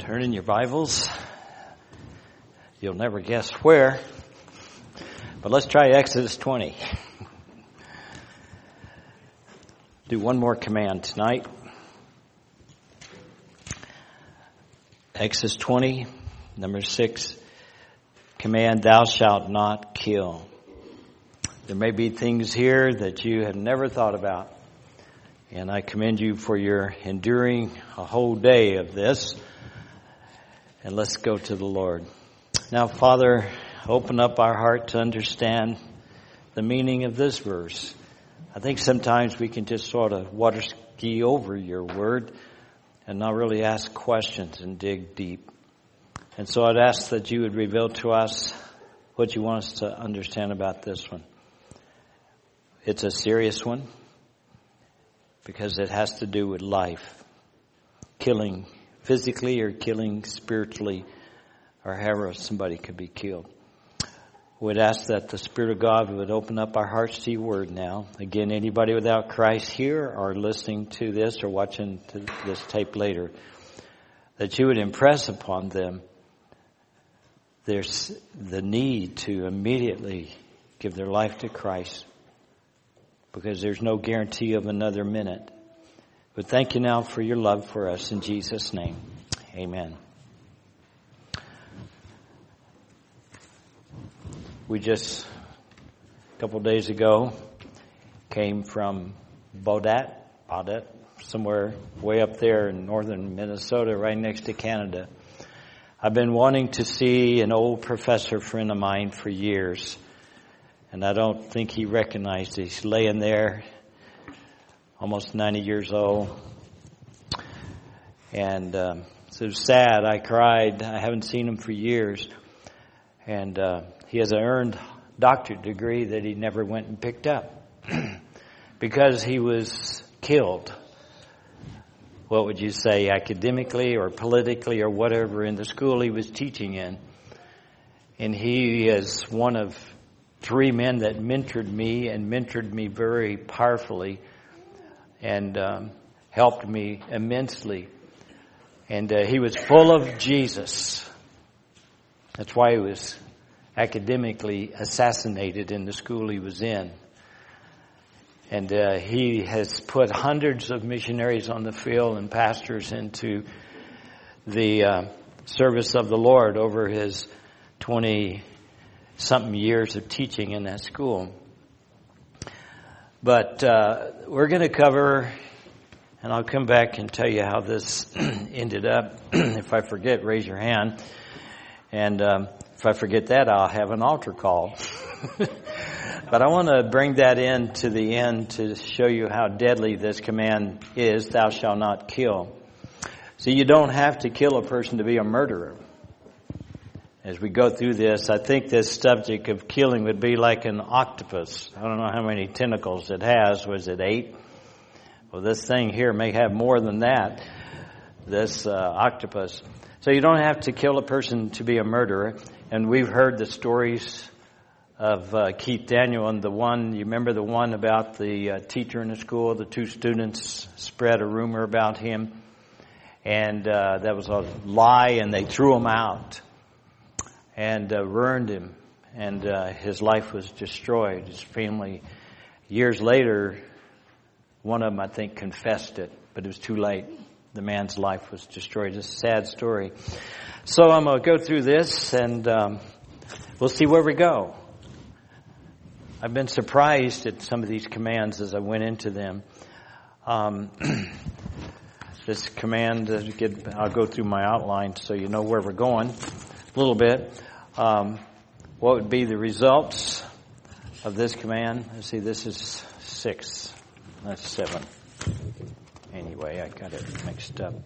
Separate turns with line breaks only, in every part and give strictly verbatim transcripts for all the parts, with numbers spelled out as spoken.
Turn in your Bibles. You'll never guess where. But let's try Exodus twenty. Do one more command tonight. Exodus twenty, number six. Command, thou shalt not kill. There may be things here that you have never thought about. And I commend you for your enduring a whole day of this. And let's go to the Lord. Now, Father, open up our heart to understand the meaning of this verse. I think sometimes we can just sort of water ski over your word and not really ask questions and dig deep. And so I'd ask that you would reveal to us what you want us to understand about this one. It's a serious one because it has to do with life, killing physically or killing spiritually, or however somebody could be killed. We'd ask that the Spirit of God would open up our hearts to your word now. Again, anybody without Christ here or listening to this or watching to this tape later, that you would impress upon them there's the need to immediately give their life to Christ, because there's no guarantee of another minute. But thank you now for your love for us in Jesus' name. Amen. We just, a couple days ago, came from Baudette, Baudette, somewhere way up there in northern Minnesota, right next to Canada. I've been wanting to see an old professor friend of mine for years, and I don't think he recognized it. He's laying there, almost ninety years old, and um, so it was sad. I cried. I haven't seen him for years, and uh, he has an earned doctorate degree that he never went and picked up because he was killed. What would you say, academically or politically or whatever, in the school he was teaching in. And he is one of three men that mentored me and mentored me very powerfully and um, helped me immensely. And uh, he was full of Jesus. That's why he was academically assassinated in the school he was in. And uh, he has put hundreds of missionaries on the field and pastors into the uh, service of the Lord over his twenty-something years of teaching in that school. But uh, we're going to cover, and I'll come back and tell you how this ended up. If I forget, raise your hand. And um, if I forget that, I'll have an altar call. But I want to bring that in to the end to show you how deadly this command is, thou shalt not kill. See, you don't have to kill a person to be a murderer. As we go through this, I think this subject of killing would be like an octopus. I don't know how many tentacles it has. Was it eight? Well, this thing here may have more than that, this uh, octopus. So you don't have to kill a person to be a murderer. And we've heard the stories of uh, Keith Daniel, and the one, you remember the one about the uh, teacher in the school, the two students spread a rumor about him, and uh, that was a lie, and they threw him out and uh, ruined him, and uh, his life was destroyed. His family, years later, one of them, I think, confessed it, but it was too late. The man's life was destroyed. It's a sad story. So I'm going to go through this, and um, we'll see where we go. I've been surprised at some of these commands as I went into them. Um, this command, uh, get, I'll go through my outline so you know where we're going a little bit. Um, what would be the results of this command? Let's see, this is six. That's seven. Anyway, I got it mixed up.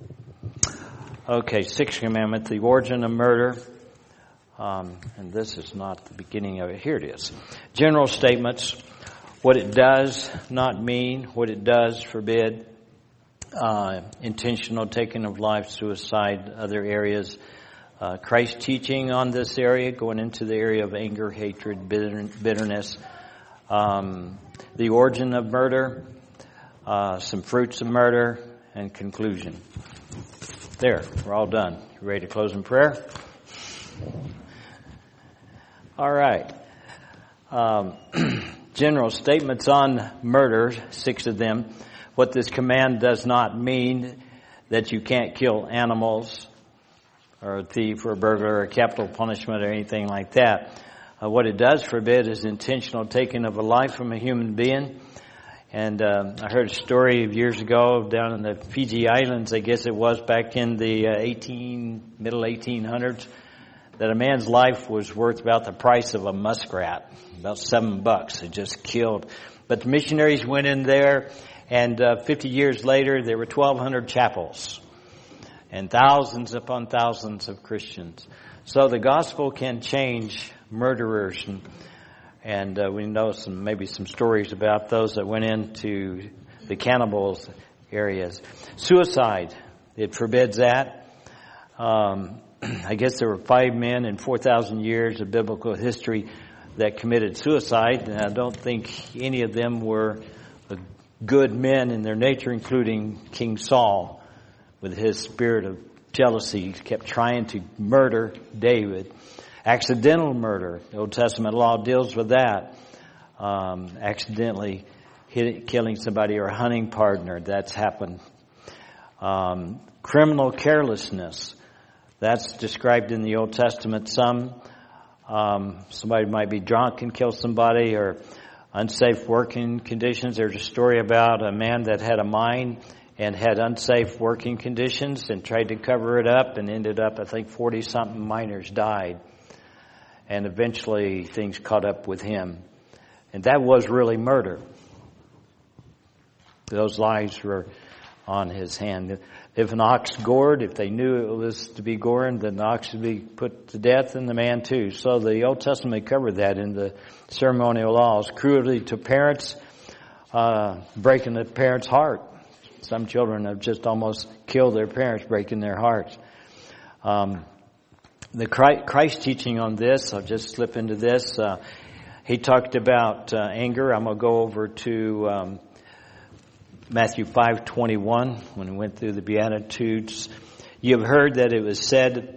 Okay, sixth commandment, the origin of murder. Um, and this is not the beginning of it. Here it is. General statements, what it does not mean, what it does forbid, uh, intentional taking of life, suicide, other areas. Uh, Christ's teaching on this area, going into the area of anger, hatred, bitter, bitterness. Um, the origin of murder, uh, some fruits of murder, and conclusion. There, we're all done. You ready to close in prayer? All right. Um, general statements on murder, six of them. What this command does not mean that you can't kill animals or a thief or a burglar or capital punishment or anything like that. Uh, what it does forbid is intentional taking of a life from a human being. And uh, I heard a story of years ago down in the Fiji Islands, I guess it was back in the uh, eighteen middle eighteen hundreds, that a man's life was worth about the price of a muskrat, about seven bucks. It just killed. But the missionaries went in there, and uh, fifty years later, there were twelve hundred chapels and thousands upon thousands of Christians. So the gospel can change murderers, and And uh, we know some, maybe some stories about those that went into the cannibals areas. Suicide, it forbids that. Um, I guess there were five men in four thousand years of biblical history that committed suicide. And I don't think any of them were good men in their nature, including King Saul, with his spirit of jealousy. He kept trying to murder David. Accidental murder, the Old Testament law deals with that. Um, accidentally hit, killing somebody or a hunting partner, that's happened. Um, criminal carelessness, that's described in the Old Testament some. Um, somebody might be drunk and kill somebody, or unsafe working conditions. There's a story about a man that had a mine and had unsafe working conditions and tried to cover it up and ended up, I think, forty-something miners died. And eventually things caught up with him. And that was really murder. Those lives were on his hand. If an ox gored, if they knew it was to be gored, then the ox would be put to death and the man too. So the Old Testament covered that in the ceremonial laws. Cruelty to parents, uh, breaking the parent's heart. Some children have just almost killed their parents, breaking their hearts. Um, The Christ teaching on this, I'll just slip into this. Uh, he talked about uh, anger. I'm going to go over to um, Matthew five twenty-one when we went through the Beatitudes. You have heard that it was said,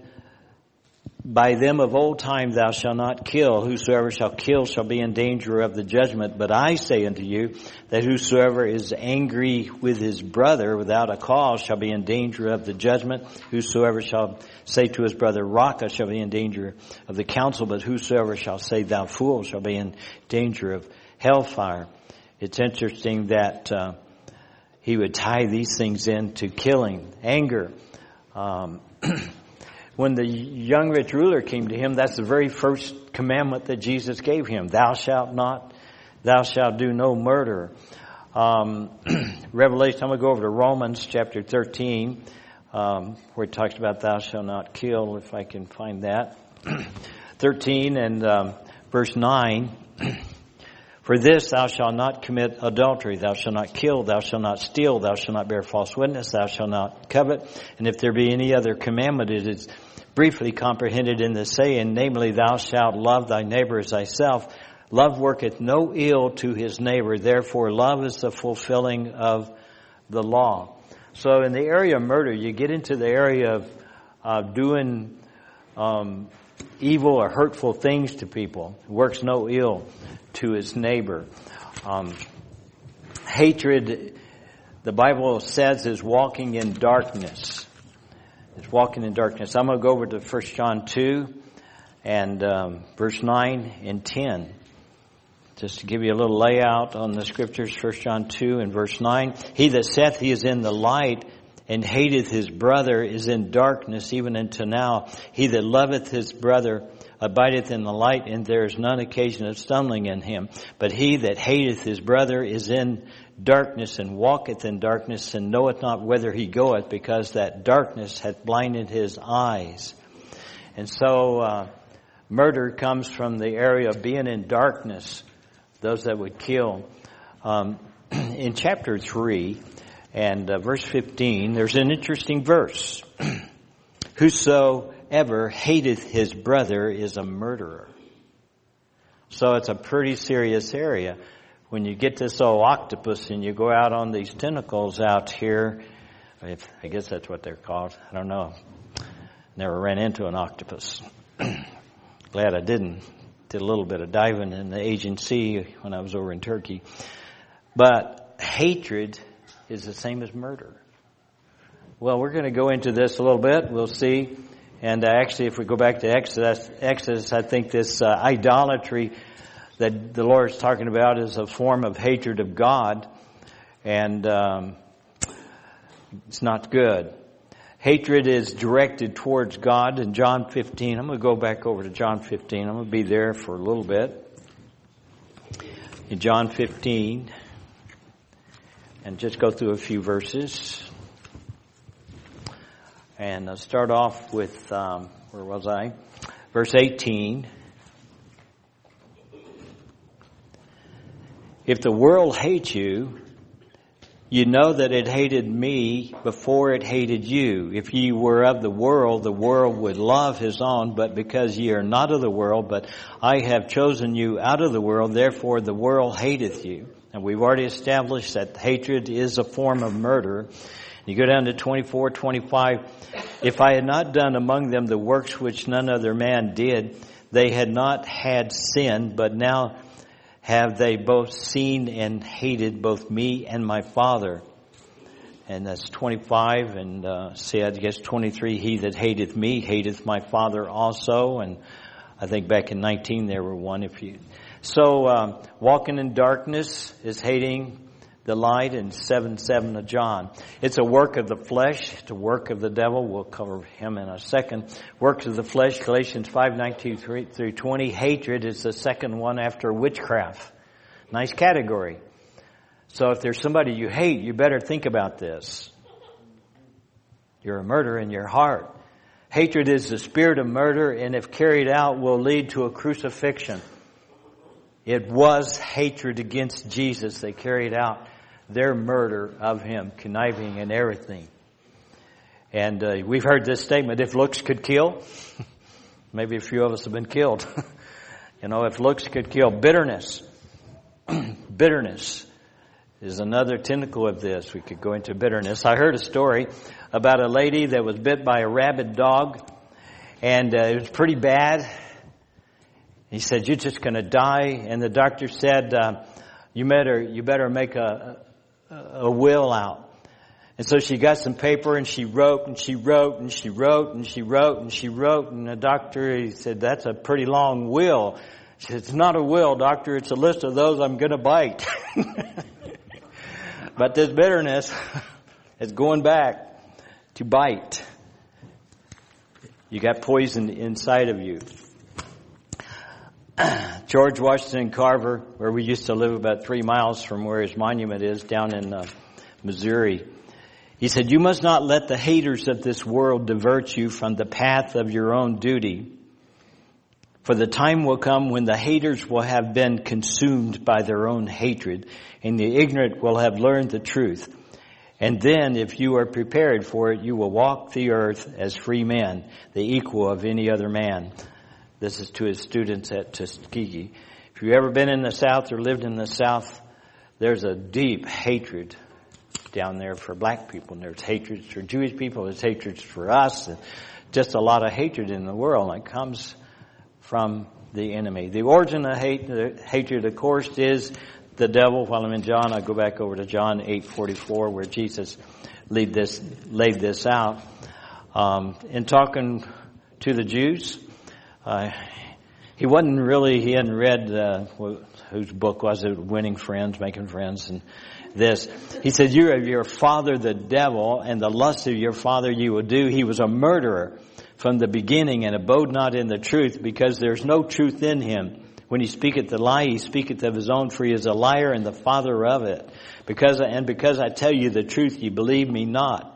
by them of old time thou shalt not kill. Whosoever shall kill shall be in danger of the judgment. But I say unto you that whosoever is angry with his brother without a cause shall be in danger of the judgment. Whosoever shall say to his brother, Raca, shall be in danger of the council. But whosoever shall say, thou fool, shall be in danger of hellfire. It's interesting that uh, he would tie these things into killing, anger. Um When the young rich ruler came to him, that's the very first commandment that Jesus gave him. Thou shalt not, thou shalt do no murder. Um, Revelation, I'm going to go over to Romans chapter thirteen, um, where it talks about thou shalt not kill, if I can find that. thirteen and um, verse nine. For this thou shalt not commit adultery, thou shalt not kill, thou shalt not steal, thou shalt not bear false witness, thou shalt not covet. And if there be any other commandment, it is briefly comprehended in the saying, namely, thou shalt love thy neighbor as thyself. Love worketh no ill to his neighbor, therefore love is the fulfilling of the law. So in the area of murder, you get into the area of uh, doing um, evil or hurtful things to people. It works no ill to his neighbor. Um, hatred, the Bible says, is walking in darkness. It's walking in darkness. I'm going to go over to First John two and um, verse nine and ten. Just to give you a little layout on the scriptures, First John two and verse nine. He that saith he is in the light and hateth his brother is in darkness even unto now. He that loveth his brother abideth in the light, and there is none occasion of stumbling in him. But he that hateth his brother is in darkness, and walketh in darkness, and knoweth not whither he goeth, because that darkness hath blinded his eyes. And so uh, murder comes from the area of being in darkness, those that would kill. Um, in chapter three and uh, verse fifteen, there's an interesting verse. Whosoever hateth his brother is a murderer. So it's a pretty serious area. When you get this old octopus and you go out on these tentacles out here, If, I guess that's what they're called. I don't know. Never ran into an octopus. Glad I didn't. Did a little bit of diving in the Aegean Sea when I was over in Turkey. But hatred is the same as murder. Well, we're going to go into this a little bit. We'll see. And uh, actually, if we go back to Exodus, Exodus, I think this uh, idolatry that the Lord is talking about is a form of hatred of God. And um, it's not good. Hatred is directed towards God. In John fifteen, I'm going to go back over to John fifteen. I'm going to be there for a little bit. In John fifteen, and just go through a few verses. And I'll start off with, um, where was I? Verse eighteen. If the world hates you, you know that it hated me before it hated you. If ye were of the world, the world would love his own. But because ye are not of the world, but I have chosen you out of the world, therefore the world hateth you. And we've already established that hatred is a form of murder. You go down to twenty-four, twenty-five. If I had not done among them the works which none other man did, they had not had sin, but now have they both seen and hated both me and my Father. And that's twenty-five, and uh, see, I guess twenty-three, he that hateth me hateth my Father also. And I think back in nineteen there were one. If you So um, walking in darkness is hating the light, in seven seven of John. It's a work of the flesh. It's a work of the devil. We'll cover him in a second. Works of the flesh, Galatians five nineteen through twenty. Hatred is the second one after witchcraft. Nice category. So if there's somebody you hate, you better think about this. You're a murderer in your heart. Hatred is the spirit of murder, and if carried out will lead to a crucifixion. It was hatred against Jesus. They carried out their murder of him, conniving and everything. And uh, we've heard this statement, if looks could kill, maybe a few of us have been killed. You know, if looks could kill. Bitterness. Bitterness is another tentacle of this. We could go into bitterness. I heard a story about a lady that was bit by a rabid dog, and uh, it was pretty bad. He said, you're just going to die. And the doctor said, uh, you better you better make a, a, a will out. And so she got some paper and she wrote and she wrote and she wrote and she wrote and she wrote. And the doctor, he said, that's a pretty long will. She said, it's not a will, doctor. It's a list of those I'm going to bite. But this bitterness is going back to bite. You got poison inside of you. George Washington Carver, where we used to live about three miles from where his monument is, down in uh, Missouri, he said, you must not let the haters of this world divert you from the path of your own duty. For the time will come when the haters will have been consumed by their own hatred, and the ignorant will have learned the truth. And then, if you are prepared for it, you will walk the earth as free men, the equal of any other man. This is to his students at Tuskegee. If you've ever been in the South or lived in the South, there's a deep hatred down there for black people. And there's hatred for Jewish people. There's hatred for us. And just a lot of hatred in the world. And it comes from the enemy. The origin of hate, the hatred, of course, is the devil. While I'm in John, I go back over to John eight forty-four, where Jesus laid this, laid this out. Um, in talking to the Jews, Uh, he wasn't really, he hadn't read, uh, whose book was it? Winning Friends, Making Friends, and this. He said, you are your father the devil, and the lust of your father you will do. He was a murderer from the beginning, and abode not in the truth, because there's no truth in him. When he speaketh the lie, he speaketh of his own, for he is a liar and the father of it. Because And because I tell you the truth, ye believe me not.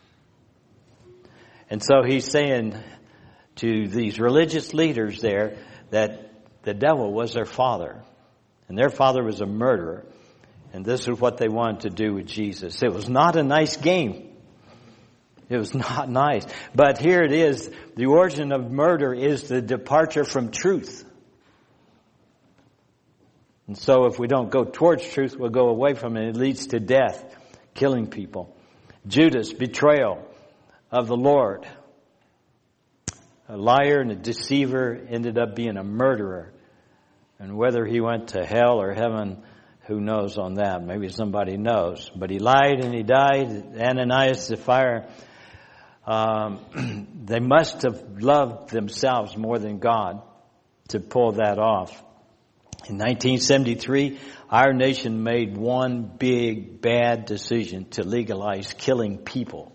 And so he's saying to these religious leaders there that the devil was their father. And their father was a murderer. And this is what they wanted to do with Jesus. It was not a nice game. It was not nice. But here it is. The origin of murder is the departure from truth. And so if we don't go towards truth, we'll go away from it. It leads to death, killing people. Judas, betrayal of the Lord. A liar and a deceiver, ended up being a murderer. And whether he went to hell or heaven, who knows on that? Maybe somebody knows. But he lied and he died. Ananias, Sapphira, um, they must have loved themselves more than God to pull that off. In nineteen seventy-three, our nation made one big bad decision to legalize killing people.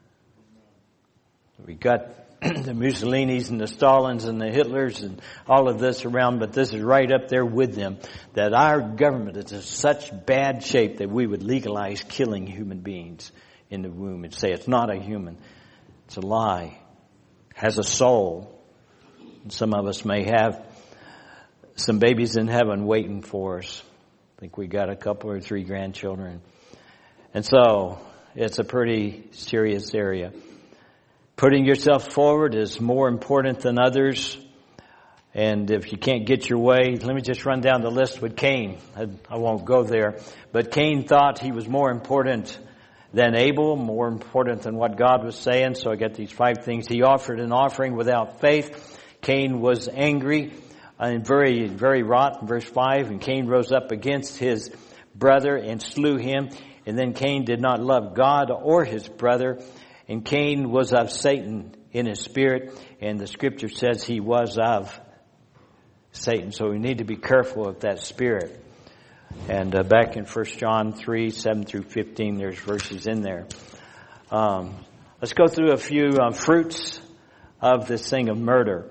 We got the Mussolinis and the Stalins and the Hitlers and all of this around, but this is right up there with them, that our government is in such bad shape that we would legalize killing human beings in the womb and say it's not a human, it's a lie, has a soul. And some of us may have some babies in heaven waiting for us. I think we got a couple or three grandchildren. And so it's a pretty serious area. Putting yourself forward is more important than others. And if you can't get your way, let me just run down the list with Cain. I, I won't go there. But Cain thought he was more important than Abel, more important than what God was saying. So I got these five things. He offered an offering without faith. Cain was angry and very, very wroth. Verse five, and Cain rose up against his brother and slew him. And then Cain did not love God or his brother. And Cain was of Satan in his spirit, and the scripture says he was of Satan. So we need to be careful of that spirit. And uh, back in First John three, seven through fifteen, there's verses in there. Um, let's go through a few uh, fruits of this thing of murder.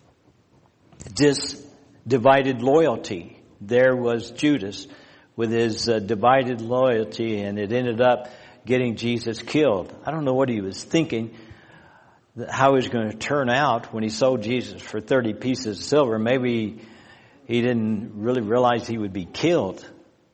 This divided loyalty. There was Judas with his uh, divided loyalty, and it ended up getting Jesus killed. I don't know what he was thinking, how he was going to turn out when he sold Jesus for thirty pieces of silver. Maybe he didn't really realize he would be killed.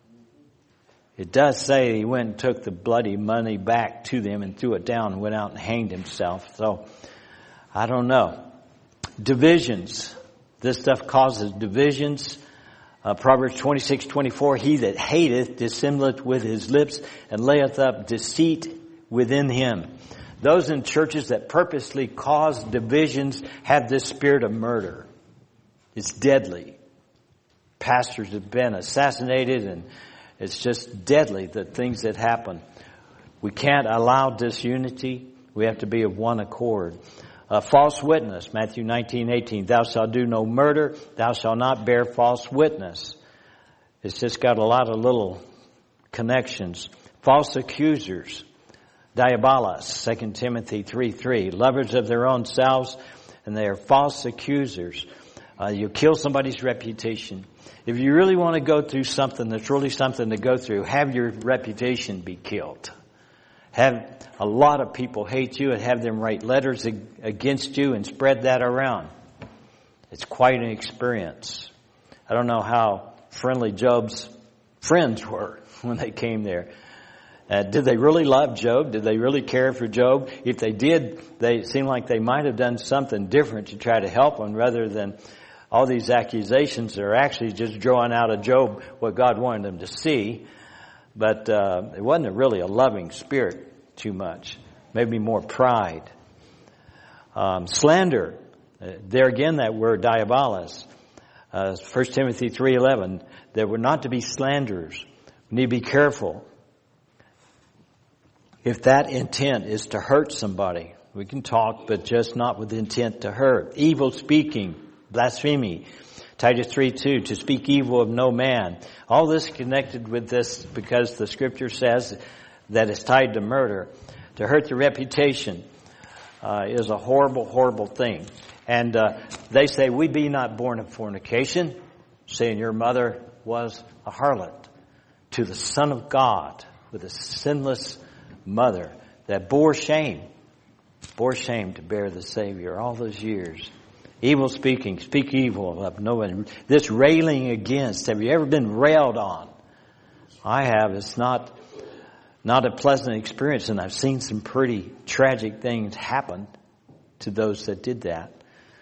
It does say he went and took the bloody money back to them and threw it down and went out and hanged himself. So, I don't know. Divisions. This stuff causes divisions. Uh, Proverbs twenty-six twenty-four, he that hateth dissembleth with his lips and layeth up deceit within him. Those in churches that purposely cause divisions have this spirit of murder. It's deadly. Pastors have been assassinated, and it's just deadly, the things that happen. We can't allow disunity. We have to be of one accord. A false witness, Matthew nineteen eighteen, thou shalt do no murder, thou shalt not bear false witness. It's just got a lot of little connections. False accusers, diabolos, Second Timothy three three, lovers of their own selves, and they are false accusers. Uh, you kill somebody's reputation. If you really want to go through something that's really something to go through, have your reputation be killed. Have a lot of people hate you and have them write letters against you and spread that around. It's quite an experience. I don't know how friendly Job's friends were when they came there. Uh, did they really love Job? Did they really care for Job? If they did, they seemed like they might have done something different to try to help him rather than all these accusations that are actually just drawing out of Job what God wanted them to see. But uh, it wasn't really a loving spirit too much. Maybe more pride. Um, slander. Uh, there again, that word diabolos. Uh, First Timothy three eleven. That we're not to be slanderers. We need to be careful. If that intent is to hurt somebody, we can talk, but just not with the intent to hurt. Evil speaking, blasphemy. Titus three two, to speak evil of no man. All this connected with this because the scripture says that it's tied to murder. To hurt the reputation uh, is a horrible, horrible thing. And uh, they say, we be not born of fornication, saying your mother was a harlot. To the Son of God with a sinless mother that bore shame, bore shame to bear the Savior all those years. Evil speaking, speak evil of no one. This railing against, have you ever been railed on? I have. It's not, not a pleasant experience, and I've seen some pretty tragic things happen to those that did that.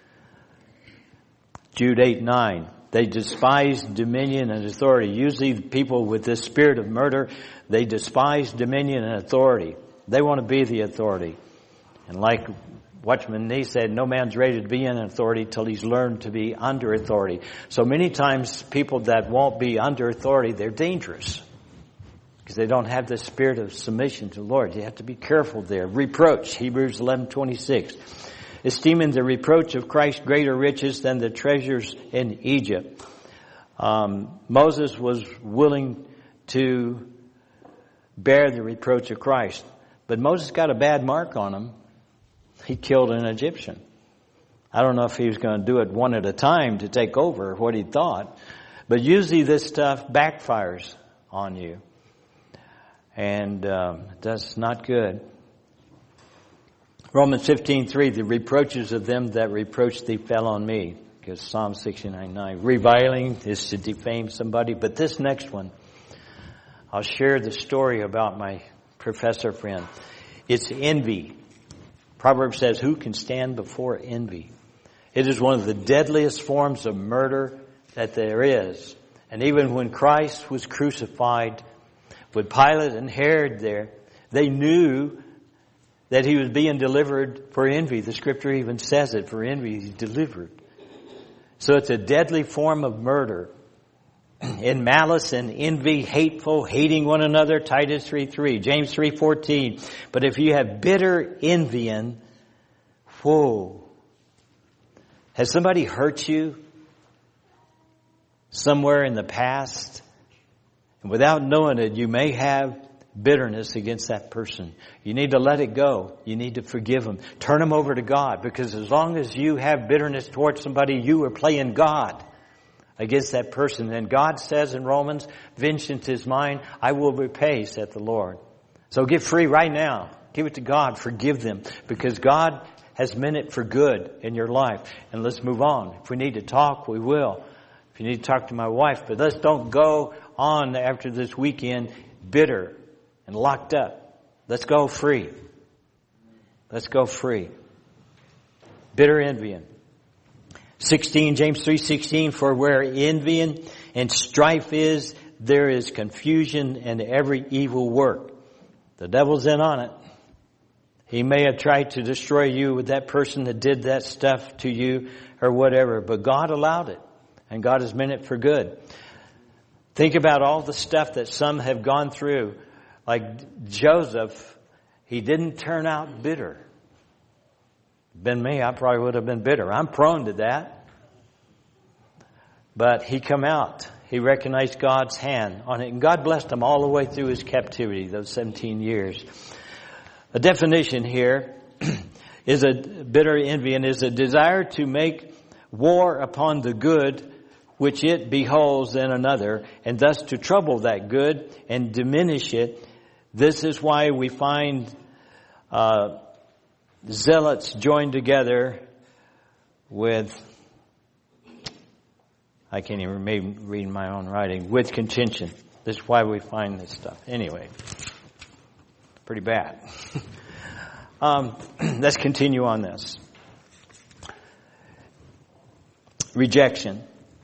Jude eight nine, they despise dominion and authority. Usually people with this spirit of murder, they despise dominion and authority. They want to be the authority. And like Watchman Nee said, no man's ready to be in authority till he's learned to be under authority. So many times people that won't be under authority, they're dangerous. Because they don't have the spirit of submission to the Lord. You have to be careful there. Reproach, Hebrews eleven twenty-six. Esteeming the reproach of Christ greater riches than the treasures in Egypt. Um, Moses was willing to bear the reproach of Christ. But Moses got a bad mark on him. He killed an Egyptian. I don't know if he was going to do it one at a time to take over what he thought. But usually this stuff backfires on you. And um, that's not good. Romans fifteen three, the reproaches of them that reproach thee fell on me. Because Psalm sixty-nine nine, reviling is to defame somebody. But this next one, I'll share the story about my professor friend. It's envy. Proverbs says, who can stand before envy? It is one of the deadliest forms of murder that there is. And even when Christ was crucified, with Pilate and Herod there, they knew that he was being delivered for envy. The scripture even says it, for envy he's delivered. So it's a deadly form of murder. In malice and envy, hateful, hating one another, Titus three three, James three fourteen. But if you have bitter envying, whoa. Has somebody hurt you somewhere in the past? And without knowing it, you may have bitterness against that person. You need to let it go. You need to forgive them. Turn them over to God. Because as long as you have bitterness towards somebody, you are playing God against that person. And God says in Romans, vengeance is mine, I will repay, saith the Lord. So get free right now. Give it to God. Forgive them. Because God has meant it for good in your life. And let's move on. If we need to talk, we will. If you need to talk to my wife. But let's don't go on after this weekend bitter and locked up. Let's go free. Let's go free. Bitter envying. sixteen, James three sixteen, for where envying and strife is, there is confusion and every evil work. The devil's in on it. He may have tried to destroy you with that person that did that stuff to you or whatever, but God allowed it. And God has meant it for good. Think about all the stuff that some have gone through. Like Joseph, he didn't turn out bitter. Been me, I probably would have been bitter. I'm prone to that. But he come out. He recognized God's hand on it. And God blessed him all the way through his captivity, those seventeen years. A definition here is a bitter envy and is a desire to make war upon the good which it beholds in another, and thus to trouble that good and diminish it. This is why we find uh, zealots joined together with, I can't even maybe read my own writing, with contention. This is why we find this stuff. Anyway, pretty bad. um, let's continue on this. Rejection.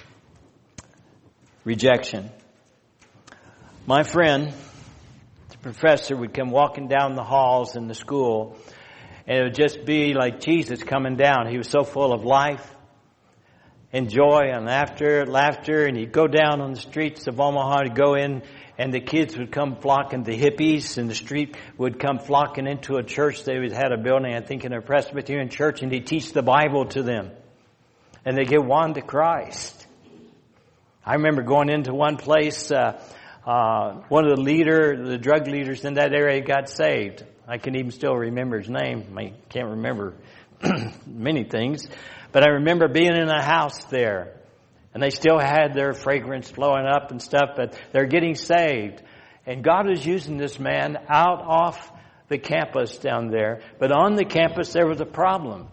Rejection. My friend, the professor, would come walking down the halls in the school, and it would just be like Jesus coming down. He was so full of life and joy and laughter, laughter, and he'd go down on the streets of Omaha to go in, and the kids would come flocking, the hippies in the street would come flocking into a church. They had a building, I think, in a Presbyterian church, and he'd teach the Bible to them. And they get won to Christ. I remember going into one place, uh, uh, one of the leader, the drug leaders in that area got saved. I can even still remember his name. I can't remember many things. But I remember being in a house there. And they still had their fragrance flowing up and stuff, but they're getting saved. And God is using this man out off the campus down there. But on the campus there was a problem.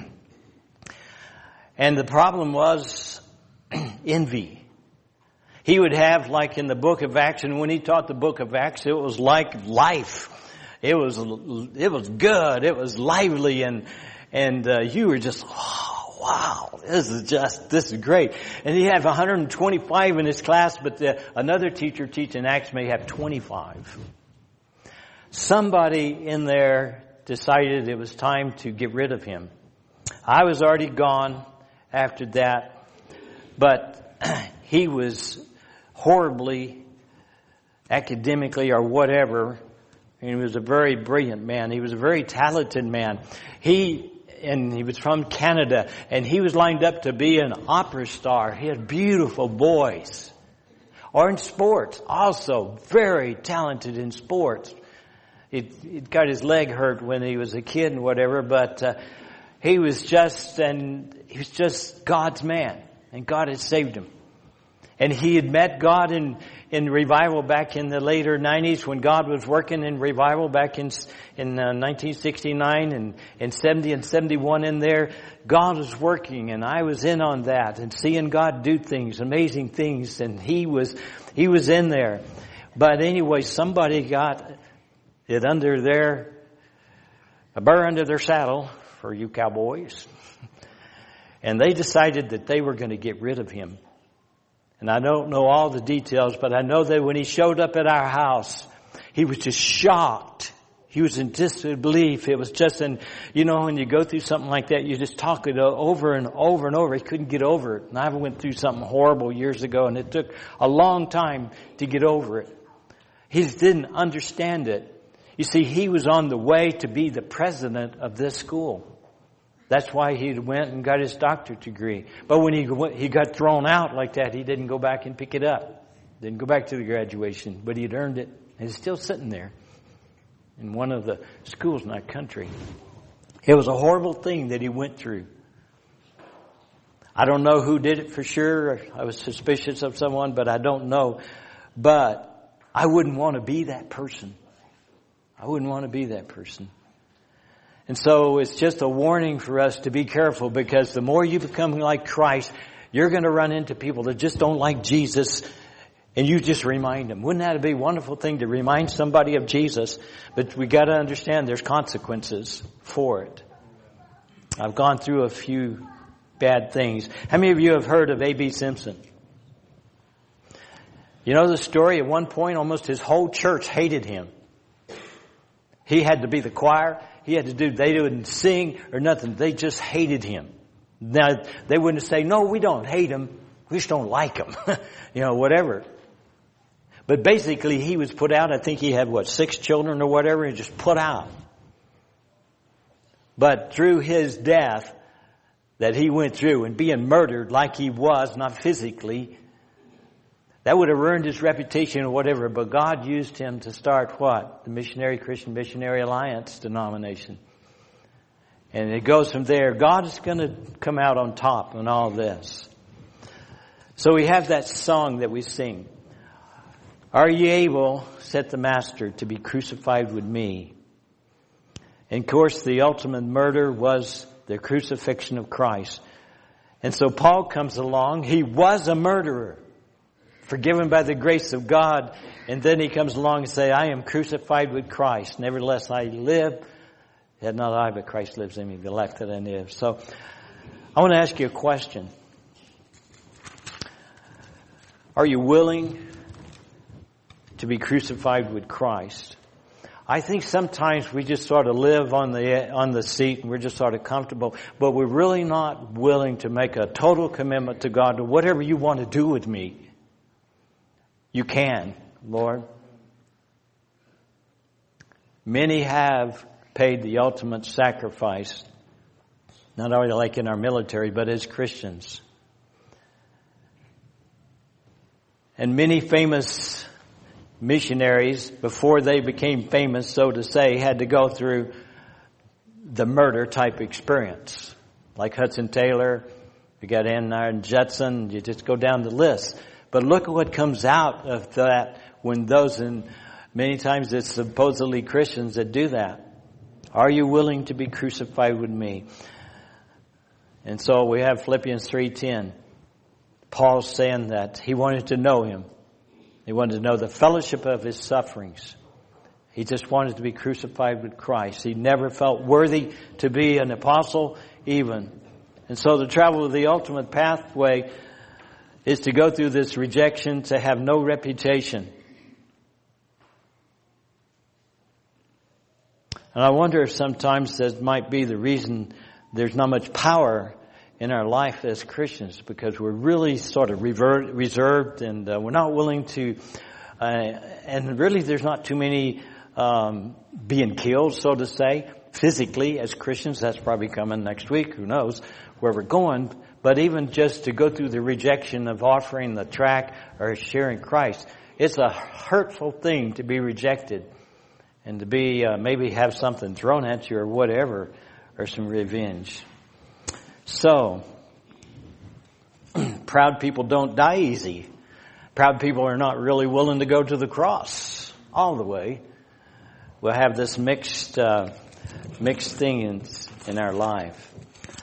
And the problem was envy. He would have, like in the book of Acts, and when he taught the book of Acts, it was like life. It was, it was good. It was lively, and, and, uh, you were just, oh, wow, this is just, this is great. And he had one hundred twenty-five in his class, but the, another teacher teaching Acts may have twenty-five. somebody in there decided it was time to get rid of him. I was already gone after that, but he was horribly academically or whatever. He was a very brilliant man. He was a very talented man. He and he was from Canada, and he was lined up to be an opera star. He had beautiful voice. Or in sports, also very talented in sports. He got his leg hurt when he was a kid and whatever, but uh, he was just and he was just God's man, and God had saved him. And he had met God in, in revival back in the later nineties when God was working in revival back in in uh, nineteen sixty-nine and, and seventy and seventy-one in there. God was working, and I was in on that and seeing God do things, amazing things, and he was he was in there. But anyway, somebody got it under their a burr under their saddle, for you cowboys, and they decided that they were going to get rid of him. And I don't know all the details, but I know that when he showed up at our house, he was just shocked. He was in disbelief. It was just, and you know, when you go through something like that, you just talk it over and over and over. He couldn't get over it. And I went through something horrible years ago, and it took a long time to get over it. He just didn't understand it. You see, he was on the way to be the president of this school. That's why he went and got his doctorate degree. But when he he got thrown out like that, he didn't go back and pick it up. Didn't go back to the graduation, but he'd earned it. And it's still sitting there in one of the schools in that country. It was a horrible thing that he went through. I don't know who did it for sure. I was suspicious of someone, but I don't know. But I wouldn't want to be that person. I wouldn't want to be that person. And so it's just a warning for us to be careful, because the more you become like Christ, you're going to run into people that just don't like Jesus, and you just remind them. Wouldn't that be a wonderful thing to remind somebody of Jesus? But we got to understand there's consequences for it. I've gone through a few bad things. How many of you have heard of A B Simpson? You know the story? At one point, almost his whole church hated him. He had to be the choir. He had to do, they didn't sing or nothing. They just hated him. Now, they wouldn't say, no, we don't hate him. We just don't like him. you know, whatever. But basically, he was put out. I think he had, what, six children or whatever, and just put out. But through his death that he went through and being murdered like he was, not physically, that would have ruined his reputation or whatever, but God used him to start what? The Missionary Christian Missionary Alliance denomination. And it goes from there. God is going to come out on top in all this. So we have that song that we sing. Are ye able, said the Master, to be crucified with me? And of course, the ultimate murder was the crucifixion of Christ. And so Paul comes along. He was a murderer, forgiven by the grace of God. And then he comes along and says, I am crucified with Christ. Nevertheless, I live. Yet not I, but Christ lives in me, the life that I live. So I want to ask you a question. Are you willing to be crucified with Christ? I think sometimes we just sort of live on the on the seat and we're just sort of comfortable, but we're really not willing to make a total commitment to God to whatever you want to do with me. You can, Lord. Many have paid the ultimate sacrifice, not only like in our military, but as Christians. And many famous missionaries, before they became famous, so to say, had to go through the murder type experience. Like Hudson Taylor, we got Ann Judson, you just go down the list. But look at what comes out of that when those, and many times it's supposedly Christians that do that. Are you willing to be crucified with me? And so we have Philippians three ten. Paul's saying that he wanted to know him. He wanted to know the fellowship of his sufferings. He just wanted to be crucified with Christ. He never felt worthy to be an apostle even. And so to travel the ultimate pathway is to go through this rejection, to have no reputation. And I wonder if sometimes that might be the reason there's not much power in our life as Christians, because we're really sort of revert, reserved and uh, we're not willing to, uh, and really there's not too many um, being killed, so to say, physically as Christians. That's probably coming next week. Who knows where we're going. But even just to go through the rejection of offering the tract or sharing Christ, it's a hurtful thing to be rejected and to be uh, maybe have something thrown at you or whatever, or some revenge. So, proud people don't die easy. Proud people are not really willing to go to the cross all the way. We'll have this mixed uh, mixed thing in, in our life.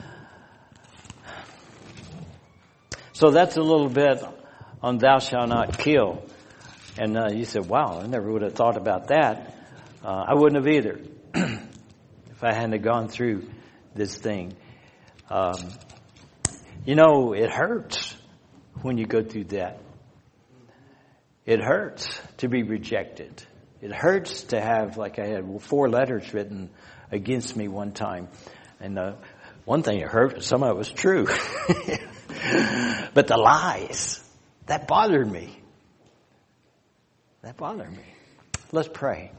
So that's a little bit on thou shalt not kill. And uh, you said, wow, I never would have thought about that. Uh, I wouldn't have either if I hadn't gone through this thing. Um, you know, it hurts when you go through that. It hurts to be rejected. It hurts to have, like I had four letters written against me one time. And uh, one thing it hurt, some of it was true. But the lies, that bothered me. That bothered me. Let's pray.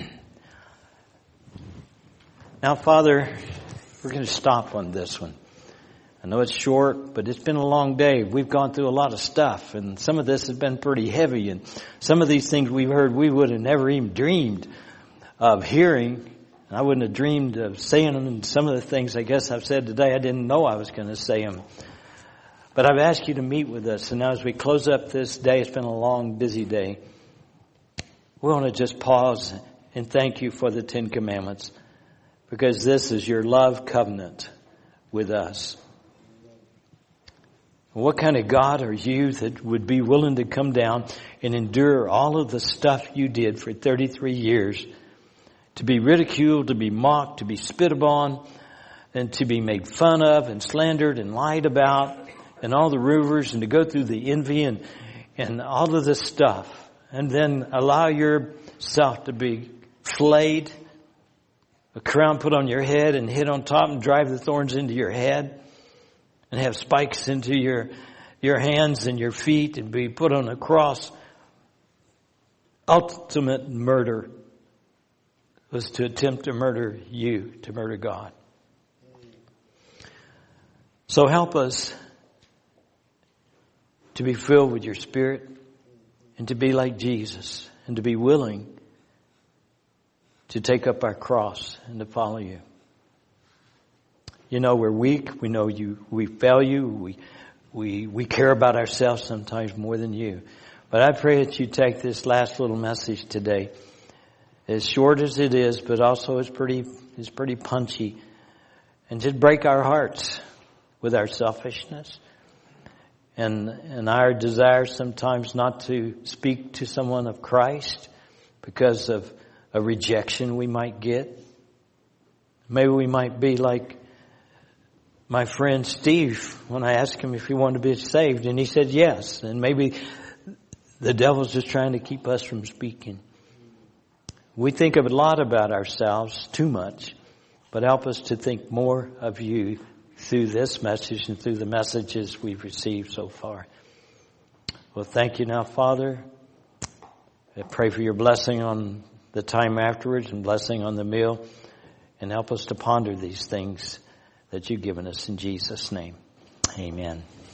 Now, Father, we're going to stop on this one. I know it's short, but it's been a long day. We've gone through a lot of stuff, and some of this has been pretty heavy. And some of these things we've heard we would have never even dreamed of hearing. I wouldn't have dreamed of saying them. And some of the things I guess I've said today, I didn't know I was going to say them. But I've asked you to meet with us. And now as we close up this day, it's been a long, busy day. We want to just pause and thank you for the Ten Commandments, because this is your love covenant with us. What kind of God are you that would be willing to come down and endure all of the stuff you did for thirty-three years, to be ridiculed, to be mocked, to be spit upon, and to be made fun of and slandered and lied about, and all the rumors, and to go through the envy and, and all of this stuff, and then allow yourself to be flayed, a crown put on your head and hit on top and drive the thorns into your head, and have spikes into your your hands and your feet and be put on a cross. Ultimate murder was to attempt to murder you, to murder God. So help us to be filled with your Spirit and to be like Jesus and to be willing to take up our cross and to follow you. You know we're weak. We know you. We fail you. We we we care about ourselves sometimes more than you. But I pray that you take this last little message today, as short as it is, but also it's pretty it's pretty punchy, and just break our hearts with our selfishness and and our desire sometimes not to speak to someone of Christ because of a rejection we might get. Maybe we might be like my friend Steve when I asked him if he wanted to be saved, and he said yes. And maybe the devil's just trying to keep us from speaking. We think of a lot about ourselves, too much, but help us to think more of you through this message and through the messages we've received so far. Well, thank you now, Father. I pray for your blessing on the time afterwards and blessing on the meal, and help us to ponder these things that you've given us in Jesus' name. Amen.